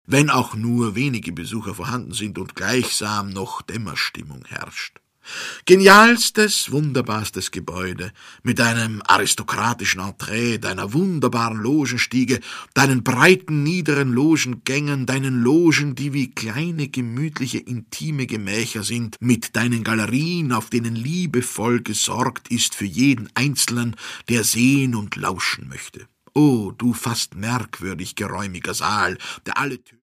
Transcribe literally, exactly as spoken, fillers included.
wenn auch nur wenige Besucher vorhanden sind und gleichsam noch Dämmerstimmung herrscht. Genialstes, wunderbarstes Gebäude, mit deinem aristokratischen Entree, deiner wunderbaren Logenstiege, deinen breiten, niederen Logengängen, deinen Logen, die wie kleine, gemütliche, intime Gemächer sind, mit deinen Galerien, auf denen liebevoll gesorgt ist für jeden Einzelnen, der sehen und lauschen möchte. O, du fast merkwürdig geräumiger Saal, der alle